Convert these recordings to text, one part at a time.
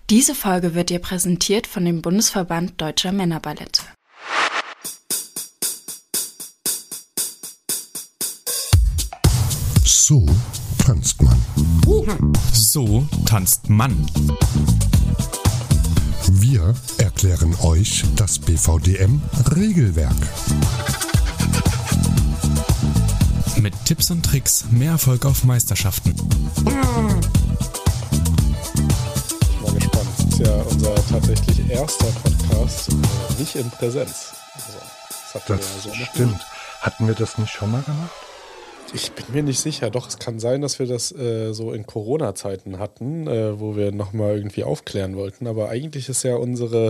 Diese Folge wird dir präsentiert von dem Bundesverband Deutscher Männerballette. So tanzt man. So tanzt man. Wir erklären euch das BVDM-Regelwerk. Mit Tipps und Tricks mehr Erfolg auf Meisterschaften. Ich bin mal gespannt. Das ist ja unser tatsächlich erster Podcast, nicht in Präsenz. Also, das stimmt. Hatten wir das nicht schon mal gemacht? Ich bin mir nicht sicher. Doch, es kann sein, dass wir das so in Corona-Zeiten hatten, wo wir nochmal irgendwie aufklären wollten. Aber eigentlich ist ja unsere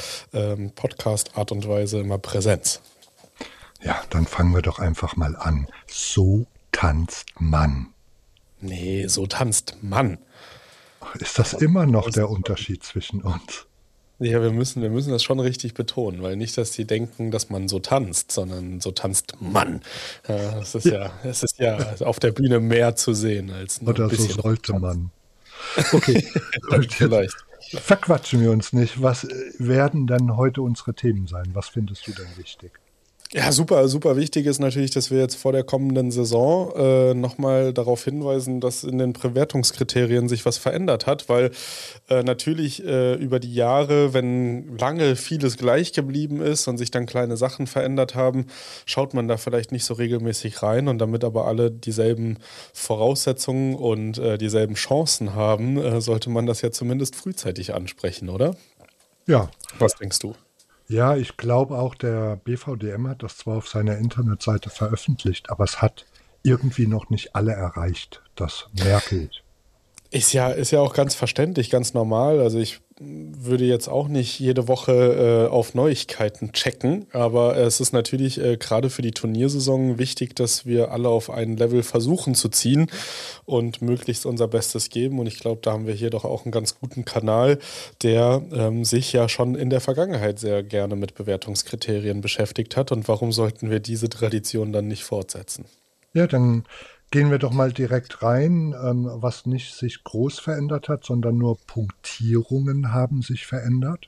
Podcast-Art und Weise immer Präsenz. Ja, dann fangen wir doch einfach mal an. So tanzt man. Nee, so tanzt man. Ist das immer noch der Unterschied zwischen uns? Ja, wir müssen das schon richtig betonen, weil nicht, dass die denken, dass man so tanzt, sondern so tanzt man. Es ist ja auf der Bühne mehr zu sehen als nur oder ein bisschen. So sollte man. Okay, vielleicht. Verquatschen wir uns nicht. Was werden dann heute unsere Themen sein? Was findest du denn wichtig? Ja, super, super wichtig ist natürlich, dass wir jetzt vor der kommenden Saison nochmal darauf hinweisen, dass in den Bewertungskriterien sich was verändert hat, weil natürlich über die Jahre, wenn lange vieles gleich geblieben ist und sich dann kleine Sachen verändert haben, schaut man da vielleicht nicht so regelmäßig rein, und damit aber alle dieselben Voraussetzungen und dieselben Chancen haben, sollte man das ja zumindest frühzeitig ansprechen, oder? Ja. Was denkst du? Ja, ich glaube auch, der BVDM hat das zwar auf seiner Internetseite veröffentlicht, aber es hat irgendwie noch nicht alle erreicht. Das merke ich. Ist ja auch ganz verständlich, ganz normal. Also ich würde jetzt auch nicht jede Woche auf Neuigkeiten checken, aber es ist natürlich gerade für die Turniersaison wichtig, dass wir alle auf ein Level versuchen zu ziehen und möglichst unser Bestes geben. Und ich glaube, da haben wir hier doch auch einen ganz guten Kanal, der sich ja schon in der Vergangenheit sehr gerne mit Bewertungskriterien beschäftigt hat. Und warum sollten wir diese Tradition dann nicht fortsetzen? Ja, dann gehen wir doch mal direkt rein, was nicht sich groß verändert hat, sondern nur Punktierungen haben sich verändert.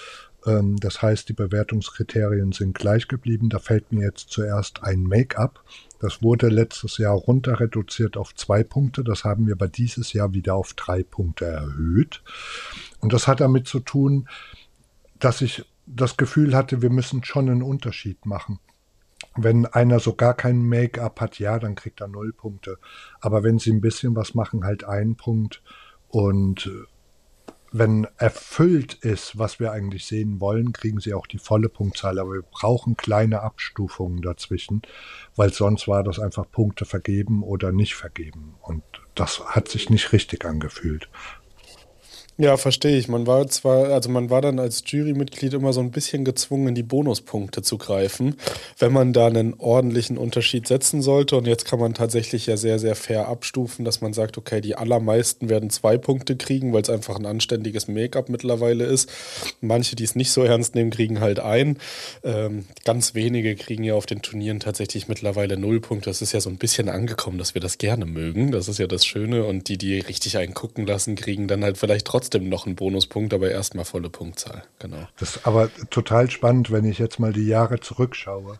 Das heißt, die Bewertungskriterien sind gleich geblieben. Da fällt mir jetzt zuerst ein Make-up. Das wurde letztes Jahr runter reduziert auf 2 Punkte. Das haben wir aber dieses Jahr wieder auf 3 Punkte erhöht. Und das hat damit zu tun, dass ich das Gefühl hatte, wir müssen schon einen Unterschied machen. Wenn einer so gar kein Make-up hat, ja, dann kriegt er 0 Punkte. Aber wenn sie ein bisschen was machen, halt 1 Punkt. Und wenn erfüllt ist, was wir eigentlich sehen wollen, kriegen sie auch die volle Punktzahl. Aber wir brauchen kleine Abstufungen dazwischen, weil sonst war das einfach Punkte vergeben oder nicht vergeben. Und das hat sich nicht richtig angefühlt. Ja, verstehe ich. Man war dann als Jurymitglied immer so ein bisschen gezwungen, in die Bonuspunkte zu greifen, wenn man da einen ordentlichen Unterschied setzen sollte. Und jetzt kann man tatsächlich ja sehr, sehr fair abstufen, dass man sagt, okay, die allermeisten werden 2 Punkte kriegen, weil es einfach ein anständiges Make-up mittlerweile ist. Manche, die es nicht so ernst nehmen, kriegen halt 1. Ganz wenige kriegen ja auf den Turnieren tatsächlich mittlerweile 0 Punkte. Das ist ja so ein bisschen angekommen, dass wir das gerne mögen. Das ist ja das Schöne. Und die richtig einen gucken lassen, kriegen dann halt vielleicht trotzdem noch einen Bonuspunkt, aber erstmal volle Punktzahl. Genau. Das ist aber total spannend, wenn ich jetzt mal die Jahre zurückschaue.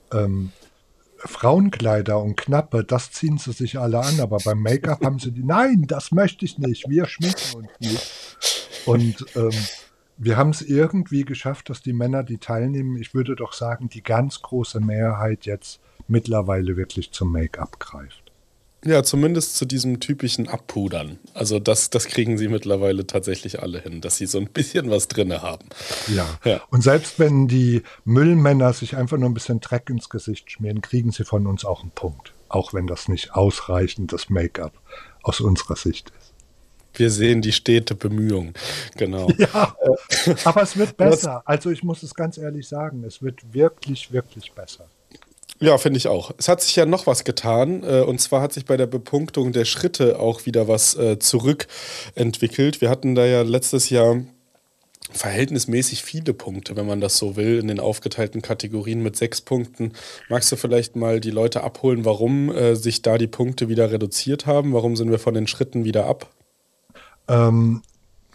Frauenkleider und Knappe, das ziehen sie sich alle an, aber beim Make-up haben sie nein, das möchte ich nicht, wir schminken uns nicht. Und wir haben es irgendwie geschafft, dass die Männer, die teilnehmen, ich würde doch sagen, die ganz große Mehrheit jetzt mittlerweile wirklich zum Make-up greift. Ja, zumindest zu diesem typischen Abpudern. Also das kriegen sie mittlerweile tatsächlich alle hin, dass sie so ein bisschen was drin haben. Ja. Und selbst wenn die Müllmänner sich einfach nur ein bisschen Dreck ins Gesicht schmieren, kriegen sie von uns auch einen Punkt. Auch wenn das nicht ausreichendes Make-up aus unserer Sicht ist. Wir sehen die stete Bemühung. Genau. Ja, aber es wird besser. Also ich muss es ganz ehrlich sagen, es wird wirklich, wirklich besser. Ja, finde ich auch. Es hat sich ja noch was getan, und zwar hat sich bei der Bepunktung der Schritte auch wieder was zurückentwickelt. Wir hatten da ja letztes Jahr verhältnismäßig viele Punkte, wenn man das so will, in den aufgeteilten Kategorien mit 6 Punkten. Magst du vielleicht mal die Leute abholen, warum sich da die Punkte wieder reduziert haben? Warum sind wir von den Schritten wieder ab?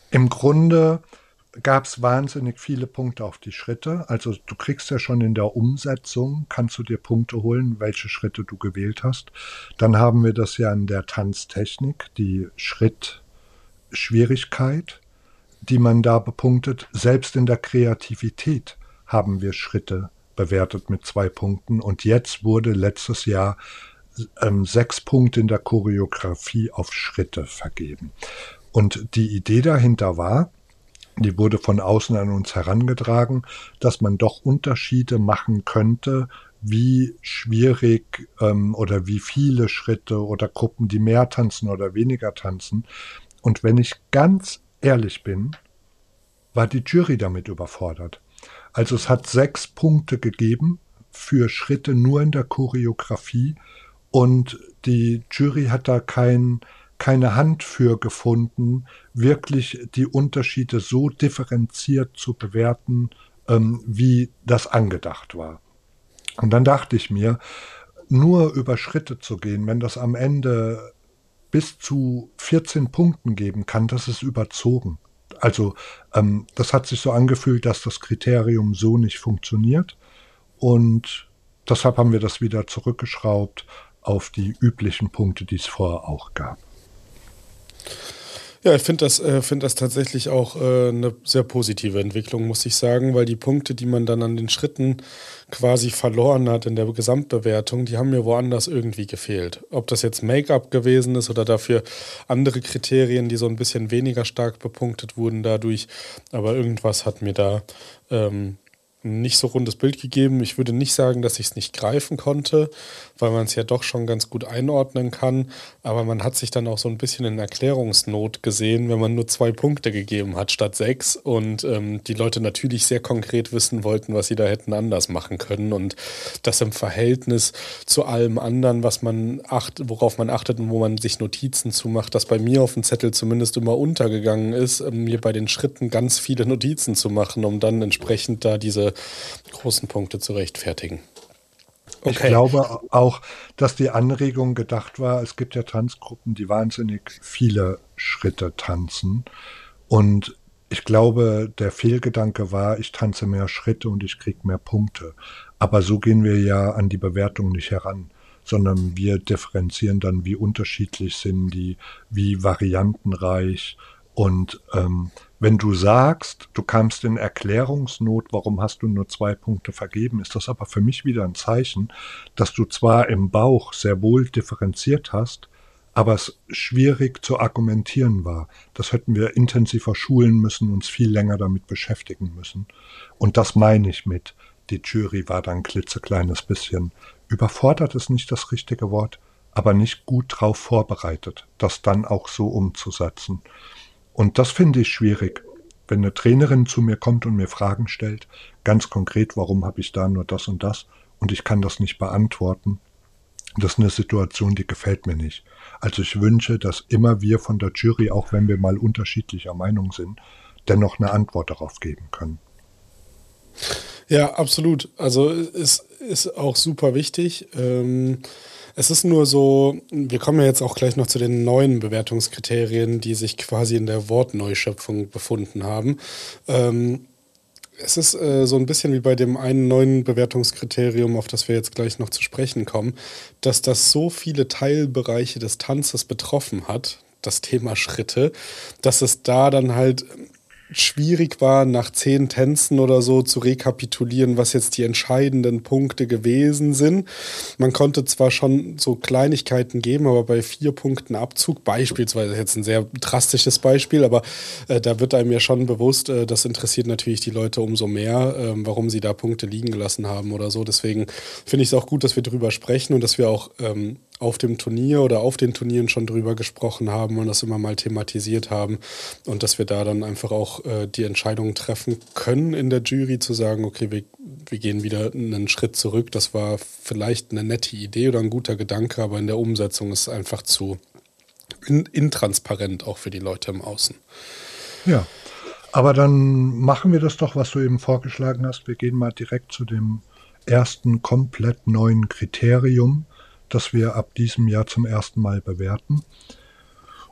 Im Grunde gab es wahnsinnig viele Punkte auf die Schritte. Also du kriegst ja schon in der Umsetzung, kannst du dir Punkte holen, welche Schritte du gewählt hast. Dann haben wir das ja in der Tanztechnik, die Schrittschwierigkeit, die man da bepunktet. Selbst in der Kreativität haben wir Schritte bewertet mit 2 Punkten. Und jetzt wurde letztes Jahr 6 Punkte in der Choreografie auf Schritte vergeben. Und die Idee dahinter war, die wurde von außen an uns herangetragen, dass man doch Unterschiede machen könnte, wie schwierig oder wie viele Schritte oder Gruppen, die mehr tanzen oder weniger tanzen. Und wenn ich ganz ehrlich bin, war die Jury damit überfordert. Also es hat 6 Punkte gegeben für Schritte nur in der Choreografie und die Jury hat da keine Hand für gefunden, wirklich die Unterschiede so differenziert zu bewerten, wie das angedacht war. Und dann dachte ich mir, nur über Schritte zu gehen, wenn das am Ende bis zu 14 Punkten geben kann, das ist überzogen. Also das hat sich so angefühlt, dass das Kriterium so nicht funktioniert und deshalb haben wir das wieder zurückgeschraubt auf die üblichen Punkte, die es vorher auch gab. Ja, ich finde das tatsächlich auch eine sehr positive Entwicklung, muss ich sagen, weil die Punkte, die man dann an den Schritten quasi verloren hat in der Gesamtbewertung, die haben mir woanders irgendwie gefehlt. Ob das jetzt Make-up gewesen ist oder dafür andere Kriterien, die so ein bisschen weniger stark bepunktet wurden dadurch, aber irgendwas hat mir da nicht so rundes Bild gegeben. Ich würde nicht sagen, dass ich es nicht greifen konnte, weil man es ja doch schon ganz gut einordnen kann. Aber man hat sich dann auch so ein bisschen in Erklärungsnot gesehen, wenn man nur 2 Punkte gegeben hat statt 6 und die Leute natürlich sehr konkret wissen wollten, was sie da hätten anders machen können und das im Verhältnis zu allem anderen, worauf man achtet und wo man sich Notizen zu macht, das bei mir auf dem Zettel zumindest immer untergegangen ist, mir bei den Schritten ganz viele Notizen zu machen, um dann entsprechend da diese großen Punkte zu rechtfertigen. Okay. Ich glaube auch, dass die Anregung gedacht war, es gibt ja Tanzgruppen, die wahnsinnig viele Schritte tanzen. Und ich glaube, der Fehlgedanke war, ich tanze mehr Schritte und ich kriege mehr Punkte. Aber so gehen wir ja an die Bewertung nicht heran, sondern wir differenzieren dann, wie unterschiedlich sind die, wie variantenreich. Und wenn du sagst, du kamst in Erklärungsnot, warum hast du nur 2 Punkte vergeben, ist das aber für mich wieder ein Zeichen, dass du zwar im Bauch sehr wohl differenziert hast, aber es schwierig zu argumentieren war. Das hätten wir intensiver schulen müssen, uns viel länger damit beschäftigen müssen. Und das meine ich mit, die Jury war dann ein klitzekleines bisschen überfordert, ist nicht das richtige Wort, aber nicht gut drauf vorbereitet, das dann auch so umzusetzen. Und das finde ich schwierig, wenn eine Trainerin zu mir kommt und mir Fragen stellt, ganz konkret, warum habe ich da nur das und ich kann das nicht beantworten. Das ist eine Situation, die gefällt mir nicht. Also ich wünsche, dass immer wir von der Jury, auch wenn wir mal unterschiedlicher Meinung sind, dennoch eine Antwort darauf geben können. Ja, absolut. Also es ist auch super wichtig. Es ist nur so, wir kommen ja jetzt auch gleich noch zu den neuen Bewertungskriterien, die sich quasi in der Wortneuschöpfung befunden haben. Es ist so ein bisschen wie bei dem einen neuen Bewertungskriterium, auf das wir jetzt gleich noch zu sprechen kommen, dass das so viele Teilbereiche des Tanzes betroffen hat, das Thema Schritte, dass es da dann halt schwierig war, nach 10 Tänzen oder so zu rekapitulieren, was jetzt die entscheidenden Punkte gewesen sind. Man konnte zwar schon so Kleinigkeiten geben, aber bei 4 Punkten Abzug, beispielsweise jetzt ein sehr drastisches Beispiel, aber da wird einem ja schon bewusst, das interessiert natürlich die Leute umso mehr, warum sie da Punkte liegen gelassen haben oder so. Deswegen finde ich es auch gut, dass wir drüber sprechen und dass wir auch auf dem Turnier oder auf den Turnieren schon drüber gesprochen haben und das immer mal thematisiert haben und dass wir da dann einfach auch die Entscheidung treffen können in der Jury zu sagen, okay, wir gehen wieder einen Schritt zurück. Das war vielleicht eine nette Idee oder ein guter Gedanke, aber in der Umsetzung ist es einfach zu intransparent auch für die Leute im Außen. Ja, aber dann machen wir das doch, was du eben vorgeschlagen hast. Wir gehen mal direkt zu dem ersten komplett neuen Kriterium, das wir ab diesem Jahr zum ersten Mal bewerten.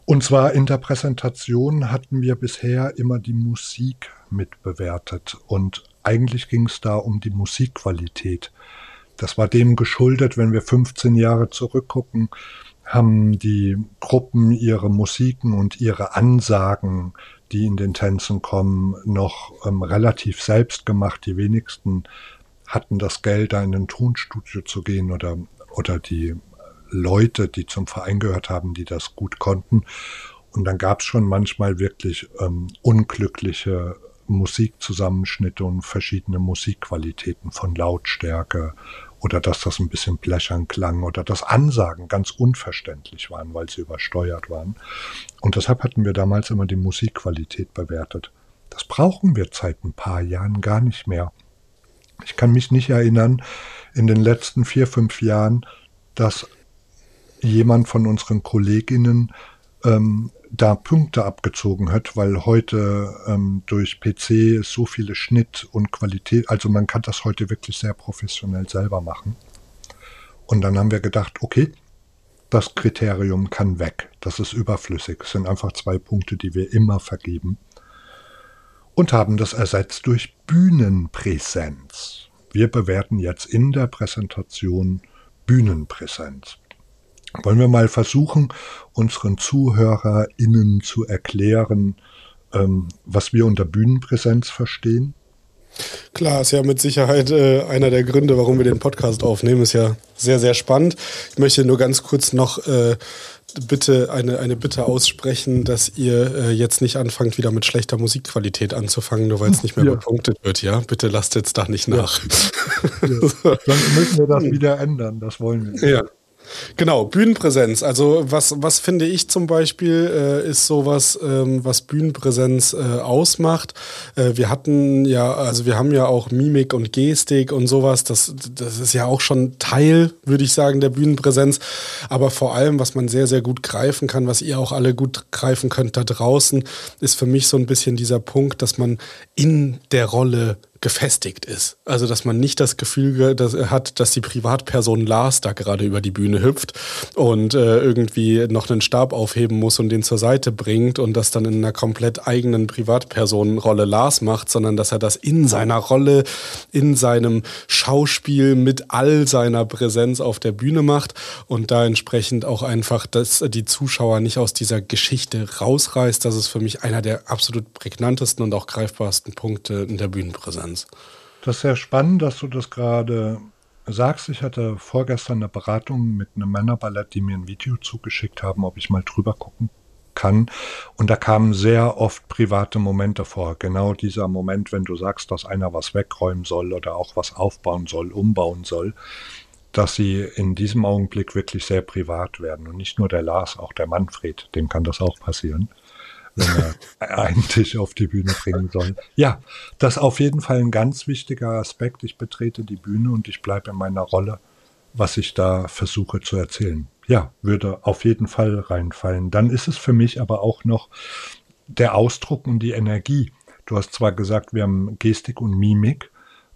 Und zwar in der Präsentation hatten wir bisher immer die Musik mitbewertet und eigentlich ging es da um die Musikqualität. Das war dem geschuldet, wenn wir 15 Jahre zurückgucken, haben die Gruppen ihre Musiken und ihre Ansagen, die in den Tänzen kommen, noch relativ selbst gemacht. Die wenigsten hatten das Geld, da in ein Tonstudio zu gehen oder die Leute, die zum Verein gehört haben, die das gut konnten. Und dann gab es schon manchmal wirklich unglückliche Musikzusammenschnitte und verschiedene Musikqualitäten von Lautstärke oder dass das ein bisschen blechern klang oder dass Ansagen ganz unverständlich waren, weil sie übersteuert waren. Und deshalb hatten wir damals immer die Musikqualität bewertet. Das brauchen wir seit ein paar Jahren gar nicht mehr. Ich kann mich nicht erinnern, in den letzten 4, 5 Jahren, dass jemand von unseren Kolleginnen da Punkte abgezogen hat, weil heute durch PC so viele Schnitt und Qualität, also man kann das heute wirklich sehr professionell selber machen. Und dann haben wir gedacht, okay, das Kriterium kann weg, das ist überflüssig. Es sind einfach 2 Punkte, die wir immer vergeben. Und haben das ersetzt durch Bühnenpräsenz. Wir bewerten jetzt in der Präsentation Bühnenpräsenz. Wollen wir mal versuchen, unseren ZuhörerInnen zu erklären, was wir unter Bühnenpräsenz verstehen? Klar, ist ja mit Sicherheit einer der Gründe, warum wir den Podcast aufnehmen. Ist ja sehr, sehr spannend. Ich möchte nur ganz kurz noch bitte eine Bitte aussprechen, dass ihr jetzt nicht anfangt, wieder mit schlechter Musikqualität anzufangen, nur weil es nicht mehr bepunktet wird. Ja, bitte lasst jetzt da nicht nach. Ja. Sonst müssen wir das wieder ändern. Das wollen wir nicht. Ja. Genau, Bühnenpräsenz. Also was finde ich zum Beispiel ist sowas, was Bühnenpräsenz ausmacht. Wir haben ja auch Mimik und Gestik und sowas. Das ist ja auch schon Teil, würde ich sagen, der Bühnenpräsenz. Aber vor allem, was man sehr, sehr gut greifen kann, was ihr auch alle gut greifen könnt da draußen, ist für mich so ein bisschen dieser Punkt, dass man in der Rolle gefestigt ist. Also, dass man nicht das Gefühl hat, dass die Privatperson Lars da gerade über die Bühne hüpft und irgendwie noch einen Stab aufheben muss und den zur Seite bringt und das dann in einer komplett eigenen Privatpersonenrolle Lars macht, sondern dass er das in seiner Rolle, in seinem Schauspiel mit all seiner Präsenz auf der Bühne macht und da entsprechend auch einfach, dass die Zuschauer nicht aus dieser Geschichte rausreißt. Das ist für mich einer der absolut prägnantesten und auch greifbarsten Punkte in der Bühnenpräsenz. Das ist sehr spannend, dass du das gerade sagst. Ich hatte vorgestern eine Beratung mit einem Männerballett, die mir ein Video zugeschickt haben, ob ich mal drüber gucken kann. Und da kamen sehr oft private Momente vor. Genau dieser Moment, wenn du sagst, dass einer was wegräumen soll oder auch was aufbauen soll, umbauen soll, dass sie in diesem Augenblick wirklich sehr privat werden. Und nicht nur der Lars, auch der Manfred, dem kann das auch passieren, wenn er einen Tisch auf die Bühne bringen soll. Ja, das ist auf jeden Fall ein ganz wichtiger Aspekt. Ich betrete die Bühne und ich bleibe in meiner Rolle, was ich da versuche zu erzählen. Ja, würde auf jeden Fall reinfallen. Dann ist es für mich aber auch noch der Ausdruck und die Energie. Du hast zwar gesagt, wir haben Gestik und Mimik,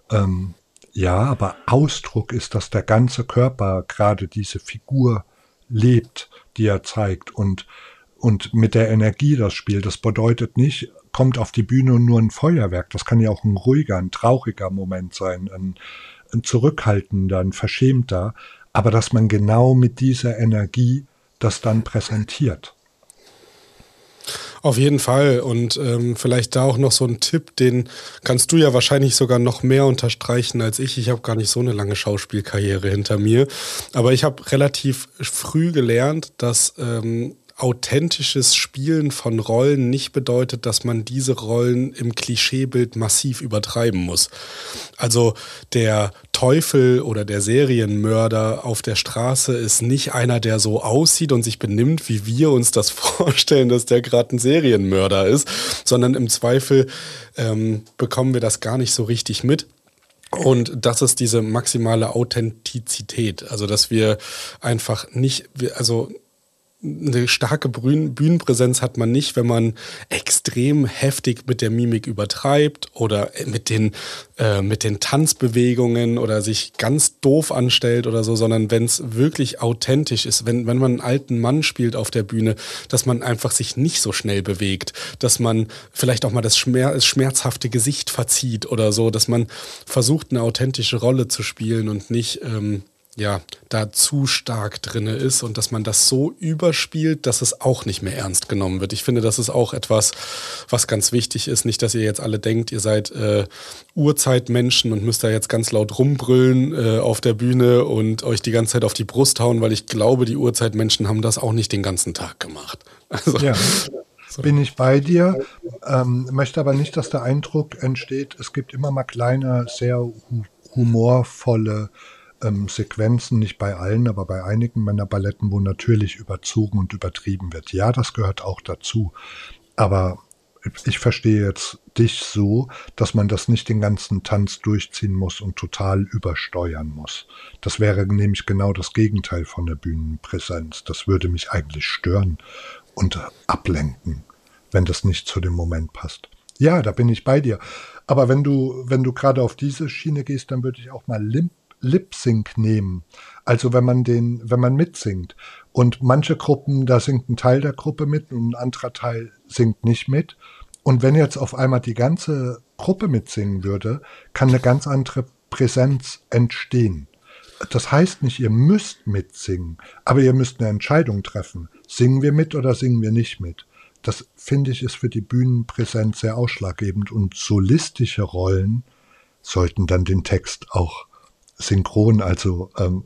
ja, aber Ausdruck ist, dass der ganze Körper gerade diese Figur lebt, die er zeigt und mit der Energie das Spiel. Das bedeutet nicht, kommt auf die Bühne und nur ein Feuerwerk. Das kann ja auch ein ruhiger, ein trauriger Moment sein, ein zurückhaltender, ein verschämter. Aber dass man genau mit dieser Energie das dann präsentiert. Auf jeden Fall. Und vielleicht da auch noch so ein Tipp, den kannst du ja wahrscheinlich sogar noch mehr unterstreichen als ich. Ich habe gar nicht so eine lange Schauspielkarriere hinter mir. Aber ich habe relativ früh gelernt, dass authentisches Spielen von Rollen nicht bedeutet, dass man diese Rollen im Klischeebild massiv übertreiben muss. Also der Teufel oder der Serienmörder auf der Straße ist nicht einer, der so aussieht und sich benimmt, wie wir uns das vorstellen, dass der gerade ein Serienmörder ist, sondern im Zweifel bekommen wir das gar nicht so richtig mit. Und das ist diese maximale Authentizität, also dass wir einfach nicht, eine starke Bühnenpräsenz hat man nicht, wenn man extrem heftig mit der Mimik übertreibt oder mit den Tanzbewegungen oder sich ganz doof anstellt oder so, sondern wenn es wirklich authentisch ist, wenn man einen alten Mann spielt auf der Bühne, dass man einfach sich nicht so schnell bewegt, dass man vielleicht auch mal das schmerzhafte Gesicht verzieht oder so, dass man versucht, eine authentische Rolle zu spielen und nicht da zu stark drin ist und dass man das so überspielt, dass es auch nicht mehr ernst genommen wird. Ich finde, das ist auch etwas, was ganz wichtig ist. Nicht, dass ihr jetzt alle denkt, ihr seid Urzeitmenschen und müsst da jetzt ganz laut rumbrüllen auf der Bühne und euch die ganze Zeit auf die Brust hauen, weil ich glaube, die Urzeitmenschen haben das auch nicht den ganzen Tag gemacht. Also, ja. Bin ich bei dir, möchte aber nicht, dass der Eindruck entsteht, es gibt immer mal kleine, sehr humorvolle Sequenzen, nicht bei allen, aber bei einigen meiner Balletten, wo natürlich überzogen und übertrieben wird. Ja, das gehört auch dazu. Aber ich verstehe jetzt dich so, dass man das nicht den ganzen Tanz durchziehen muss und total übersteuern muss. Das wäre nämlich genau das Gegenteil von der Bühnenpräsenz. Das würde mich eigentlich stören und ablenken, wenn das nicht zu dem Moment passt. Ja, da bin ich bei dir. Aber wenn du gerade auf diese Schiene gehst, dann würde ich auch mal Lip-Sync nehmen. Also wenn man mitsingt. Und manche Gruppen, da singt ein Teil der Gruppe mit und ein anderer Teil singt nicht mit. Und wenn jetzt auf einmal die ganze Gruppe mitsingen würde, kann eine ganz andere Präsenz entstehen. Das heißt nicht, ihr müsst mitsingen, aber ihr müsst eine Entscheidung treffen. Singen wir mit oder singen wir nicht mit? Das, finde ich, ist für die Bühnenpräsenz sehr ausschlaggebend. Und solistische Rollen sollten dann den Text auch synchron, also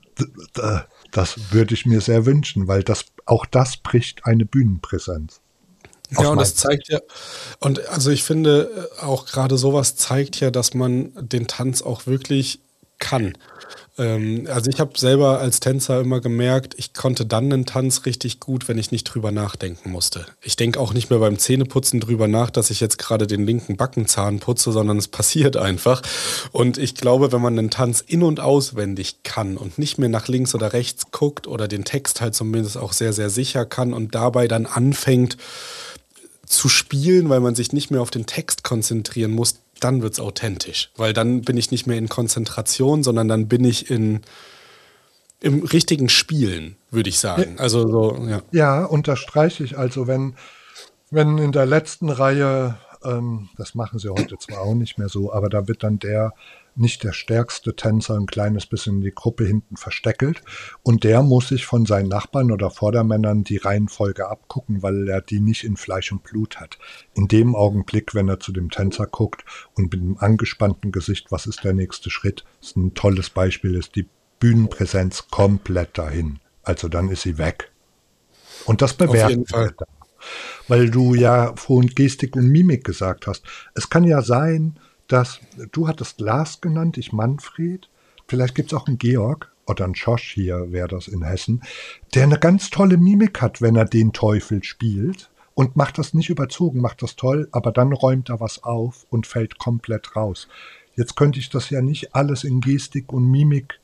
das würde ich mir sehr wünschen, weil auch das bricht eine Bühnenpräsenz. Ja, und das zeigt ja, und also ich finde auch gerade sowas zeigt ja, dass man den Tanz auch wirklich kann. Also ich habe selber als Tänzer immer gemerkt, ich konnte dann einen Tanz richtig gut, wenn ich nicht drüber nachdenken musste. Ich denke auch nicht mehr beim Zähneputzen drüber nach, dass ich jetzt gerade den linken Backenzahn putze, sondern es passiert einfach. Und ich glaube, wenn man einen Tanz in- und auswendig kann und nicht mehr nach links oder rechts guckt oder den Text halt zumindest auch sehr, sehr sicher kann und dabei dann anfängt zu spielen, weil man sich nicht mehr auf den Text konzentrieren muss, dann wird's authentisch. Weil dann bin ich nicht mehr in Konzentration, sondern dann bin ich im richtigen Spielen, würde ich sagen. Also so, ja. Ja, unterstreiche ich. Also wenn in der letzten Reihe, das machen sie heute zwar auch nicht mehr so, aber da wird dann nicht der stärkste Tänzer ein kleines bisschen in die Gruppe hinten versteckelt und der muss sich von seinen Nachbarn oder Vordermännern die Reihenfolge abgucken, weil er die nicht in Fleisch und Blut hat. In dem Augenblick, wenn er zu dem Tänzer guckt und mit einem angespannten Gesicht, was ist der nächste Schritt, ist ein tolles Beispiel, ist die Bühnenpräsenz komplett dahin. Also dann ist sie weg. Und das bewerten wir dann. Weil du ja vorhin Gestik und Mimik gesagt hast. Es kann ja sein, dass du hattest Lars genannt, ich Manfred, vielleicht gibt es auch einen Georg oder einen Josh, hier wäre das in Hessen, der eine ganz tolle Mimik hat, wenn er den Teufel spielt und macht das nicht überzogen, macht das toll, aber dann räumt er was auf und fällt komplett raus. Jetzt könnte ich das ja nicht alles in Gestik und Mimik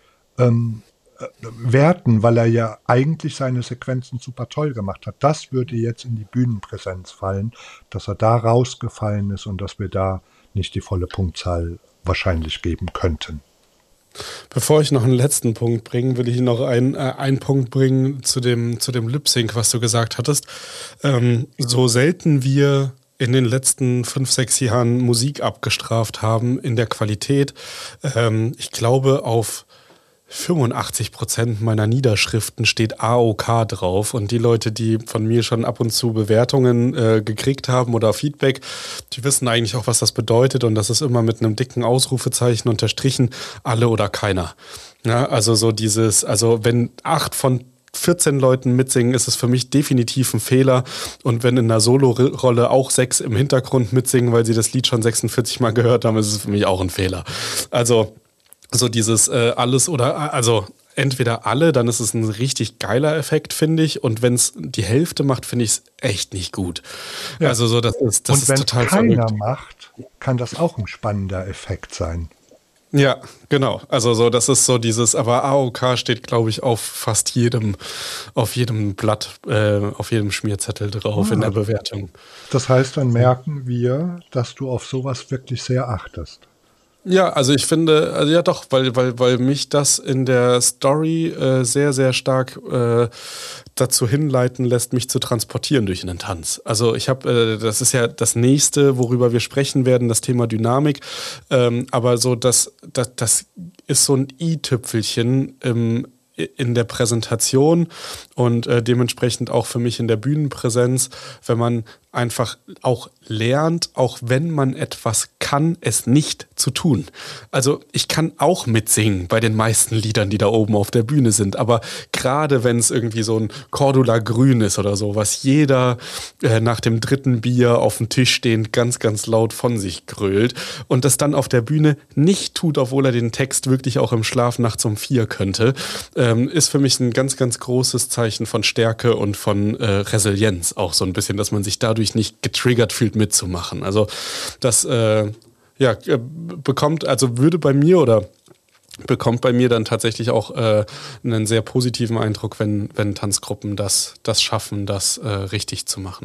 werten, weil er ja eigentlich seine Sequenzen super toll gemacht hat. Das würde jetzt in die Bühnenpräsenz fallen, dass er da rausgefallen ist und dass wir da nicht die volle Punktzahl wahrscheinlich geben könnten. Bevor ich noch einen letzten Punkt bringe, will ich noch einen Punkt bringen zu dem Lip-Sync, was du gesagt hattest. So selten wir in den letzten 5, 6 Jahren Musik abgestraft haben in der Qualität, ich glaube auf 85% meiner Niederschriften steht AOK drauf und die Leute, die von mir schon ab und zu Bewertungen gekriegt haben oder Feedback, die wissen eigentlich auch, was das bedeutet und das ist immer mit einem dicken Ausrufezeichen unterstrichen, alle oder keiner. Ja, also so also wenn 8 von 14 Leuten mitsingen, ist es für mich definitiv ein Fehler und wenn in einer Solo-Rolle auch 6 im Hintergrund mitsingen, weil sie das Lied schon 46 Mal gehört haben, ist es für mich auch ein Fehler. Also so dieses alles oder, also entweder alle, dann ist es ein richtig geiler Effekt, finde ich. Und wenn es die Hälfte macht, finde ich es echt nicht gut. Ja. Also so, das ist total verrückt. Und wenn keiner macht, kann das auch ein spannender Effekt sein. Ja, genau. Also so, das ist so dieses, aber AOK steht, glaube ich, auf jedem Blatt, auf jedem Schmierzettel drauf in der Bewertung. Das heißt, dann merken wir, dass du auf sowas wirklich sehr achtest. Ja, also ich finde, also ja doch, weil mich das in der Story sehr, sehr stark dazu hinleiten lässt, mich zu transportieren durch einen Tanz. Also ich habe, das ist ja das nächste, worüber wir sprechen werden, das Thema Dynamik. Aber so das ist so ein i-Tüpfelchen in der Präsentation und dementsprechend auch für mich in der Bühnenpräsenz, wenn man einfach auch lernt, auch wenn man etwas kann, es nicht zu tun. Also ich kann auch mitsingen bei den meisten Liedern, die da oben auf der Bühne sind, aber gerade wenn es irgendwie so ein Cordula Grün ist oder so, was jeder nach dem 3. Bier auf dem Tisch stehend ganz, ganz laut von sich grölt und das dann auf der Bühne nicht tut, obwohl er den Text wirklich auch im Schlaf nachts um 4 könnte, ist für mich ein ganz, ganz großes Zeichen von Stärke und von Resilienz auch so ein bisschen, dass man sich dadurch nicht getriggert fühlt mitzumachen. Also das bekommt bei mir dann tatsächlich auch einen sehr positiven Eindruck, wenn Tanzgruppen das schaffen, das richtig zu machen.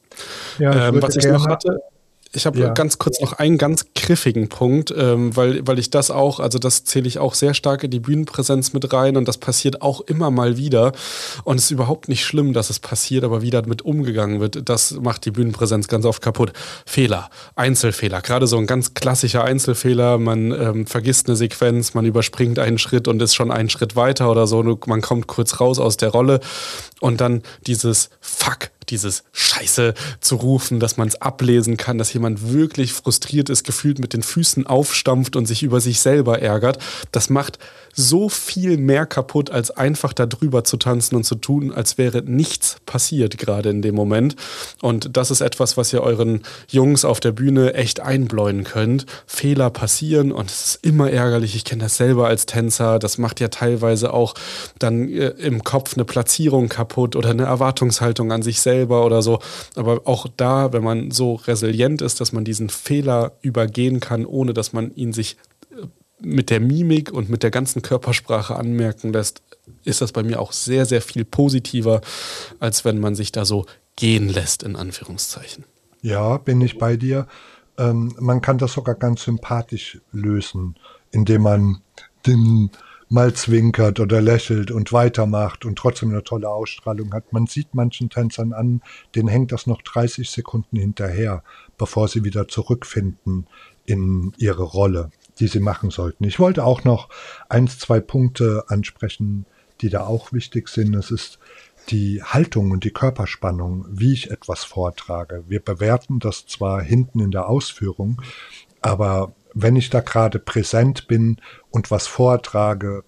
Ja, was ich noch hatte, ich habe ganz kurz noch einen ganz griffigen Punkt, weil ich das auch, also das zähle ich auch sehr stark in die Bühnenpräsenz mit rein und das passiert auch immer mal wieder und es ist überhaupt nicht schlimm, dass es passiert, aber wie damit umgegangen wird, das macht die Bühnenpräsenz ganz oft kaputt. Fehler, Einzelfehler, gerade so ein ganz klassischer Einzelfehler, man vergisst eine Sequenz, man überspringt einen Schritt und ist schon einen Schritt weiter oder so, man kommt kurz raus aus der Rolle und dann dieses Fuck, dieses Scheiße zu rufen, dass man es ablesen kann, dass jemand wirklich frustriert ist, gefühlt mit den Füßen aufstampft und sich über sich selber ärgert. Das macht so viel mehr kaputt, als einfach da drüber zu tanzen und zu tun, als wäre nichts passiert gerade in dem Moment. Und das ist etwas, was ihr euren Jungs auf der Bühne echt einbläuen könnt. Fehler passieren und es ist immer ärgerlich. Ich kenne das selber als Tänzer. Das macht ja teilweise auch dann im Kopf eine Platzierung kaputt oder eine Erwartungshaltung an sich selber oder so. Aber auch da, wenn man so resilient ist, dass man diesen Fehler übergehen kann, ohne dass man ihn sich mit der Mimik und mit der ganzen Körpersprache anmerken lässt, ist das bei mir auch sehr, sehr viel positiver, als wenn man sich da so gehen lässt, in Anführungszeichen. Ja, bin ich bei dir. Man kann das sogar ganz sympathisch lösen, indem man den mal zwinkert oder lächelt und weitermacht und trotzdem eine tolle Ausstrahlung hat. Man sieht manchen Tänzern an, denen hängt das noch 30 Sekunden hinterher, bevor sie wieder zurückfinden in ihre Rolle, die sie machen sollten. Ich wollte auch noch 2 Punkte ansprechen, die da auch wichtig sind. Es ist die Haltung und die Körperspannung, wie ich etwas vortrage. Wir bewerten das zwar hinten in der Ausführung, aber wenn ich da gerade präsent bin und was vortrage,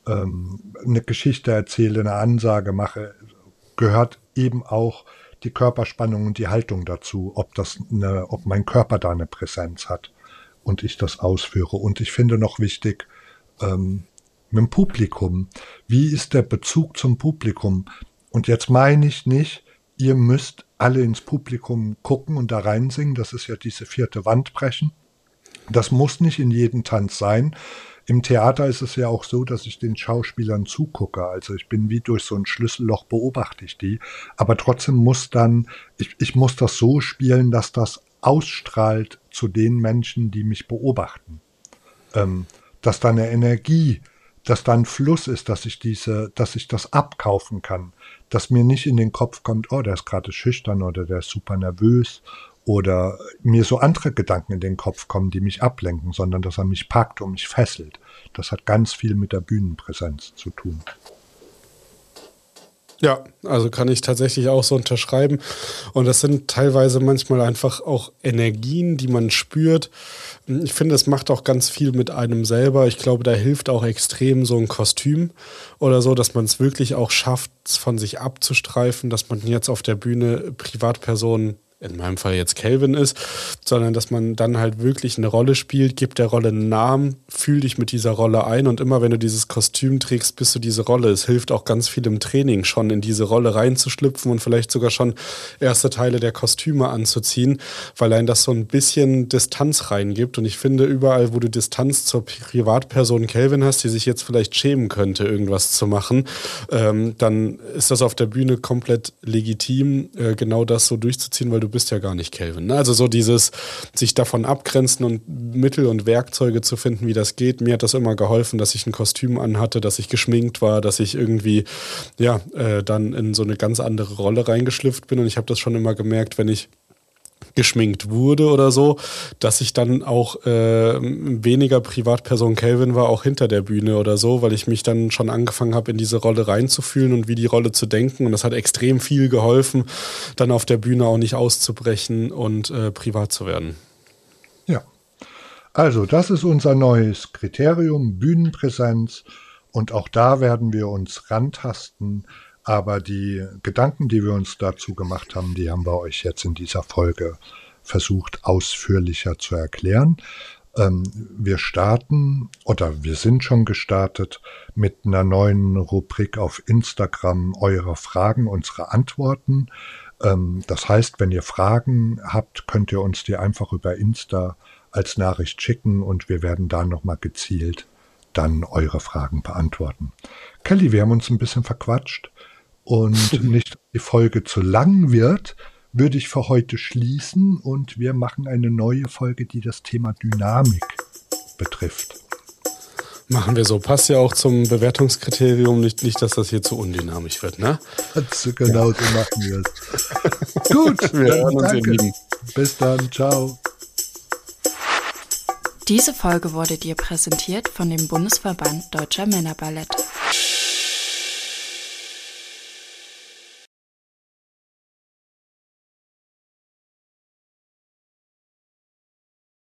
eine Geschichte erzähle, eine Ansage mache, gehört eben auch die Körperspannung und die Haltung dazu, ob mein Körper da eine Präsenz hat und ich das ausführe. Und ich finde noch wichtig, mit dem Publikum. Wie ist der Bezug zum Publikum? Und jetzt meine ich nicht, ihr müsst alle ins Publikum gucken und da reinsingen. Das ist ja diese 4. Wand brechen. Das muss nicht in jedem Tanz sein. Im Theater ist es ja auch so, dass ich den Schauspielern zugucke. Also ich bin wie durch so ein Schlüsselloch, beobachte ich die. Aber trotzdem muss ich muss das so spielen, dass das ausstrahlt zu den Menschen, die mich beobachten. Dass da eine Energie, dass da ein Fluss ist, dass ich das abkaufen kann. Dass mir nicht in den Kopf kommt, oh, der ist gerade schüchtern oder der ist super nervös oder mir so andere Gedanken in den Kopf kommen, die mich ablenken, sondern dass er mich packt und mich fesselt. Das hat ganz viel mit der Bühnenpräsenz zu tun. Ja, also kann ich tatsächlich auch so unterschreiben. Und das sind teilweise manchmal einfach auch Energien, die man spürt. Ich finde, es macht auch ganz viel mit einem selber. Ich glaube, da hilft auch extrem so ein Kostüm oder so, dass man es wirklich auch schafft, von sich abzustreifen, dass man jetzt auf der Bühne Privatpersonen in meinem Fall jetzt Kelvin ist, sondern dass man dann halt wirklich eine Rolle spielt, gibt der Rolle einen Namen, fühl dich mit dieser Rolle ein und immer wenn du dieses Kostüm trägst, bist du diese Rolle. Es hilft auch ganz viel im Training schon in diese Rolle reinzuschlüpfen und vielleicht sogar schon erste Teile der Kostüme anzuziehen, weil einem das so ein bisschen Distanz reingibt und ich finde, überall, wo du Distanz zur Privatperson Kelvin hast, die sich jetzt vielleicht schämen könnte, irgendwas zu machen, dann ist das auf der Bühne komplett legitim, genau das so durchzuziehen, weil du bist ja gar nicht Kelvin. Also so dieses sich davon abgrenzen und Mittel und Werkzeuge zu finden, wie das geht. Mir hat das immer geholfen, dass ich ein Kostüm anhatte, dass ich geschminkt war, dass ich irgendwie dann in so eine ganz andere Rolle reingeschlüpft bin und ich habe das schon immer gemerkt, wenn ich geschminkt wurde oder so, dass ich dann auch weniger Privatperson Kelvin war, auch hinter der Bühne oder so, weil ich mich dann schon angefangen habe, in diese Rolle reinzufühlen und wie die Rolle zu denken und das hat extrem viel geholfen, dann auf der Bühne auch nicht auszubrechen und privat zu werden. Ja, also das ist unser neues Kriterium, Bühnenpräsenz und auch da werden wir uns rantasten. Aber die Gedanken, die wir uns dazu gemacht haben, die haben wir euch jetzt in dieser Folge versucht ausführlicher zu erklären. Wir starten oder wir sind schon gestartet mit einer neuen Rubrik auf Instagram, eure Fragen, unsere Antworten. Das heißt, wenn ihr Fragen habt, könnt ihr uns die einfach über Insta als Nachricht schicken und wir werden da nochmal gezielt dann eure Fragen beantworten. Kelly, wir haben uns ein bisschen verquatscht. Und nicht, dass die Folge zu lang wird, würde ich für heute schließen und wir machen eine neue Folge, die das Thema Dynamik betrifft. Machen wir so. Passt ja auch zum Bewertungskriterium, nicht, dass das hier zu undynamisch wird, ne? Genau so machen wir es. Gut, wir hören uns, ihr Lieben. Bis dann, ciao. Diese Folge wurde dir präsentiert von dem Bundesverband Deutscher Männerballett.